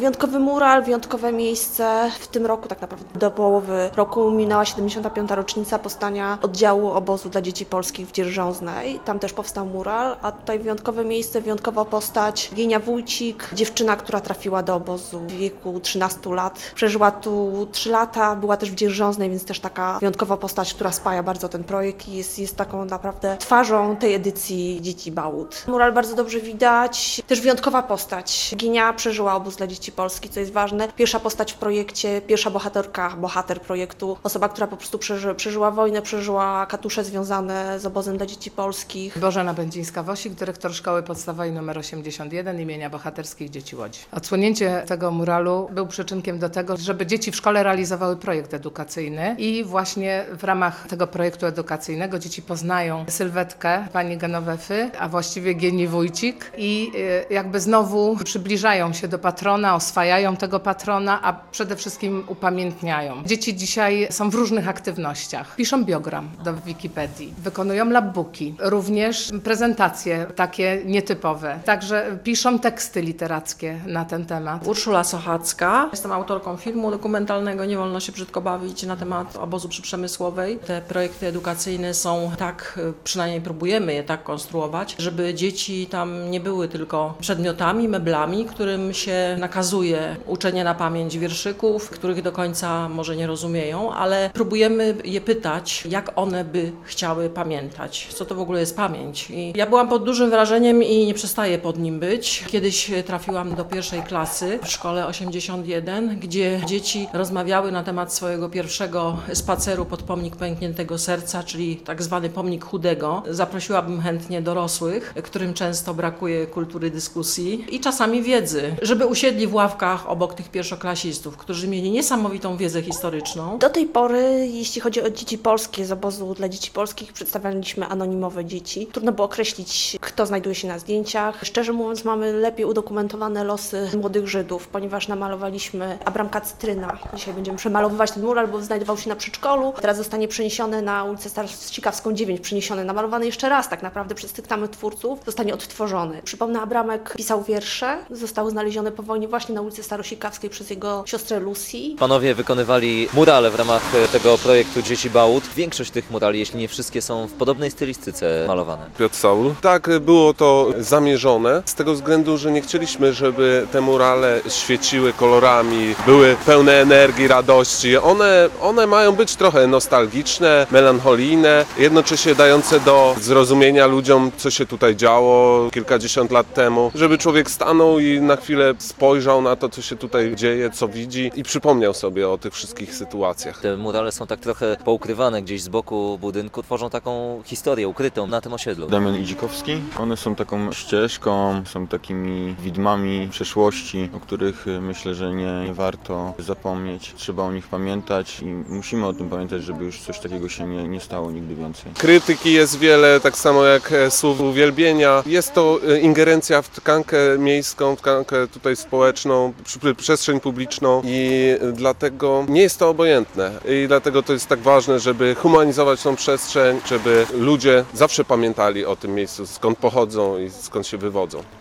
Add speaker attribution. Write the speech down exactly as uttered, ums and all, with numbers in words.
Speaker 1: Wyjątkowy mural, wyjątkowe miejsce. W tym roku tak naprawdę do połowy roku minęła siedemdziesiąta piąta rocznica powstania oddziału obozu dla dzieci polskich w Dzierżąznej. Tam też powstał mural, a tutaj wyjątkowe miejsce, wyjątkowa postać. Gienia Wójcik, dziewczyna, która trafiła do obozu w wieku trzynastu lat. Przeżyła tu trzy lata, była też w Dzierżąznej, więc też taka wyjątkowa postać, która spaja bardzo ten projekt i jest, jest taką naprawdę twarzą tej edycji Dzieci Bałut. Mural bardzo dobrze widać, też wyjątkowa postać. Gienia przeżyła obóz dla dzieci polskich, co jest ważne. Pierwsza postać w projekcie, pierwsza bohaterka, bohater projektu, osoba, która po prostu przeży, przeżyła wojnę, przeżyła katusze związane z obozem dla dzieci polskich.
Speaker 2: Bożena Będzińska-Wosik, dyrektor Szkoły Podstawowej nr osiemdziesiąt jeden imienia Bohaterskich Dzieci Łodzi. Odsłonięcie tego muralu był przyczynkiem do tego, żeby dzieci w szkole realizowały projekt edukacyjny i właśnie w ramach tego projektu edukacyjnego dzieci poznają sylwetkę pani Genowefy, a właściwie Gieni Wójcik i jakby znowu przybliżają się do patrona, oswajają tego patrona, a przede wszystkim upamiętniają. Dzieci dzisiaj są w różnych aktywnościach. Piszą biogram do Wikipedii, wykonują labbooki, również prezentacje takie nietypowe. Także piszą teksty literackie na ten temat.
Speaker 3: Urszula Sochacka. Jestem autorką filmu dokumentalnego Nie wolno się brzydko bawić na temat obozu przyprzemysłowej. Te projekty edukacyjne są tak, przynajmniej próbujemy je tak konstruować, żeby dzieci tam nie były tylko przedmiotami, meblami, którym się nakazuje uczenie na pamięć wierszyków, których do końca może nie rozumieją, ale próbujemy je pytać, jak one by chciały pamiętać, co to w ogóle jest pamięć. I ja byłam pod dużym wrażeniem i nie przestaję pod nim być. Kiedyś trafiłam do pierwszej klasy w szkole osiemdziesiąt jeden, gdzie dzieci rozmawiały na temat swojego pierwszego spaceru pod pomnik pękniętego serca, czyli tak zwany pomnik chudego. Zaprosiłabym chętnie dorosłych, którym często brakuje kultury dyskusji i czasami wiedzy, żeby usiedli w ławkach obok tych pierwszoklasistów, którzy mieli niesamowitą wiedzę historyczną.
Speaker 1: Do tej pory, jeśli chodzi o dzieci polskie z obozu dla dzieci polskich, przedstawialiśmy anonimowe dzieci. Trudno było określić, kto znajduje się na zdjęciach. Szczerze mówiąc, mamy lepiej udokumentowane losy młodych Żydów, ponieważ namalowaliśmy Abramka Cytryna. Dzisiaj będziemy przemalowywać ten mural, bo znajdował się na przedszkolu. Teraz zostanie przeniesiony na ulicę Starościkawską dziewięć, przeniesiony, namalowany jeszcze raz tak naprawdę przez tych samych twórców, zostanie odtworzony. Przypomnę, Abramek pisał wiersze, zostały znalezione po wojnie właśnie na ulicy Starościkawskiej przez jego siostrę Lucy.
Speaker 4: Panowie wykonywali murale w ramach tego projektu Dzieci Bałut. Większość tych murali, jeśli nie wszystkie, są w podobnej stylistyce malowane.
Speaker 5: Piotr Saul. Tak, było to zamierzone z tego względu, że nie chcieliśmy, żeby te murale świeciły kolorami, były pełne energii, radości. One, one mają być trochę nostalgiczne, melancholijne, jednocześnie dające do zrozumienia ludziom, co się tutaj działo kilkadziesiąt lat temu, żeby człowiek stanął i na chwilę spojrzał na to, co się tutaj dzieje, co widzi i przypomniał sobie o tych wszystkich sytuacjach.
Speaker 4: Te murale są tak trochę poukrywane gdzieś z boku budynku, tworzą taką historię ukrytą na tym osiedlu.
Speaker 6: Damian Idzikowski. One są taką ścieżką, są takimi widmami przeszłości, o których myślę, że nie, nie warto zapomnieć. Trzeba o nich pamiętać i musimy o tym pamiętać, żeby już coś takiego się nie, nie stało nigdy więcej.
Speaker 5: Krytyki jest wiele, tak samo jak słów uwielbienia. Jest to ingerencja w tkankę miejską, w tkankę tutaj społeczną, przestrzeń publiczną i dlatego nie jest to obojętne. I dlatego to jest tak ważne, żeby humanizować tą przestrzeń, żeby ludzie zawsze pamiętali o tym miejscu, skąd pochodzą i skąd się wywodzą.